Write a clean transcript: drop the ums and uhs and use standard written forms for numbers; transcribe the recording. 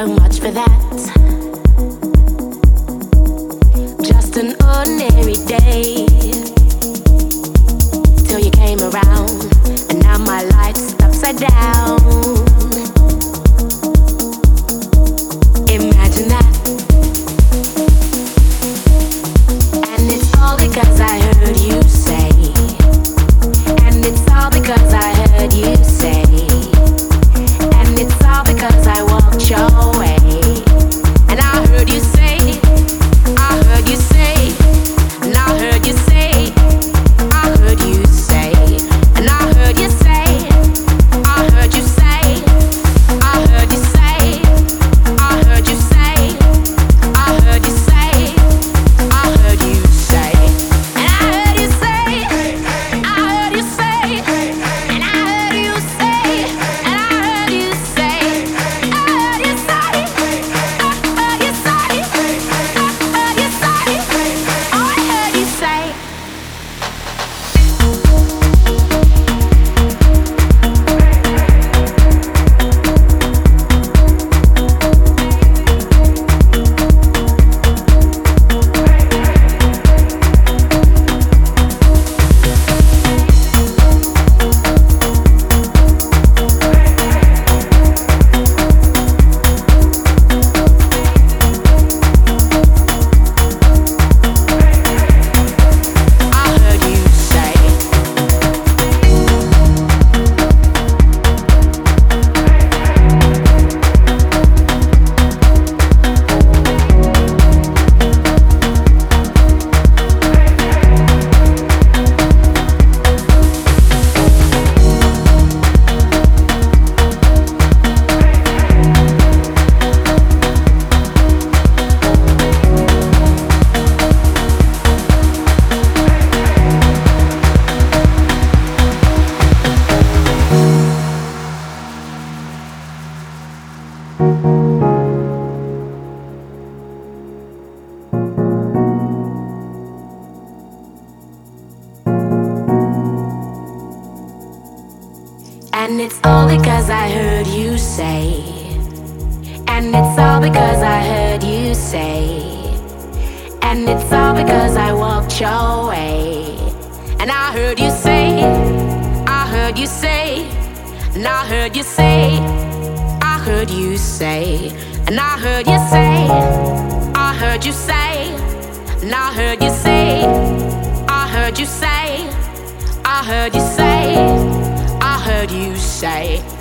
so much for that. Just an ordinary day till you came around, and now my life's upside down. Imagine that. And it's all because I heard you say. And it's all because I heard you say. And it's all because I walked your way. And I heard you say, I heard you say, and I heard you say, I heard you say, and I heard you say, I heard you say, I heard you say, I heard you say, I heard you say, I heard you say, and I heard you say, I heard you say, and I heard you say, and I heard you say, I heard you say, I heard you say, I heard you say, oh, I heard you say. I heard you say. And it's all because I heard you say. And it's all because I heard you say. And it's all because I walked your way. And I heard you say, I heard you say, and I heard you say, I heard you say, and I heard you say, I heard you say, and I heard you say, I heard you say, I heard you say, I heard you say.